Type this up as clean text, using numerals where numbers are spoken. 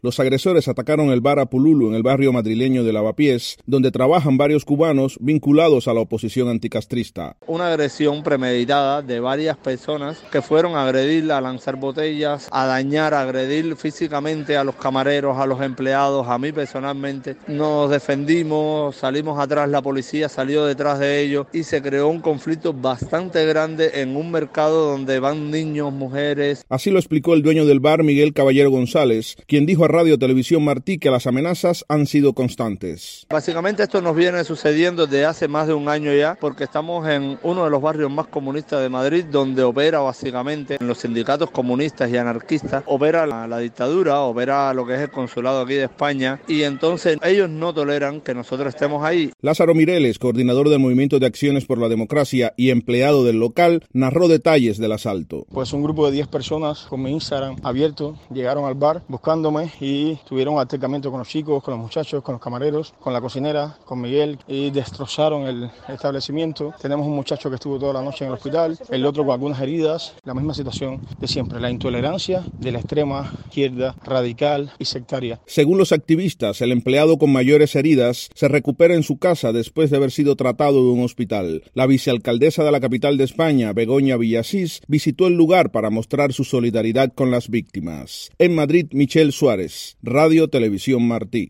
Los agresores atacaron el bar Apululu en el barrio madrileño de Lavapiés, donde trabajan varios cubanos vinculados a la oposición anticastrista. Una agresión premeditada de varias personas que fueron a agredir, a lanzar botellas, a dañar, a agredir físicamente a los camareros, a los empleados, a mí personalmente. Nos defendimos, salimos atrás, la policía salió detrás de ellos y se creó un conflicto bastante grande en un mercado donde van niños, mujeres. Así lo explicó el dueño del bar, Miguel Caballero González, quien dijo a Radio Televisión Martí que las amenazas han sido constantes. Básicamente esto nos viene sucediendo desde hace más de un año ya, porque estamos en uno de los barrios más comunistas de Madrid, donde opera básicamente en los sindicatos comunistas y anarquistas, opera la dictadura, opera lo que es el consulado aquí de España, y entonces ellos no toleran que nosotros estemos ahí. Lázaro Mireles, coordinador del Movimiento de Acciones por la Democracia y empleado del local, narró detalles del asalto. Pues un grupo de 10 personas con mi Instagram abierto llegaron al bar buscándome y tuvieron un altercamiento con los chicos, con los muchachos, con los camareros, con la cocinera, con Miguel, y destrozaron el establecimiento. Tenemos un muchacho que estuvo toda la noche en el hospital, el otro con algunas heridas. La misma situación de siempre, la intolerancia de la extrema izquierda radical y sectaria. Según los activistas, el empleado con mayores heridas se recupera en su casa después de haber sido tratado en un hospital. La vicealcaldesa de la capital de España, Begoña Villasís, visitó el lugar para mostrar su solidaridad con las víctimas. En Madrid, Michel Suárez, Radio Televisión Martí.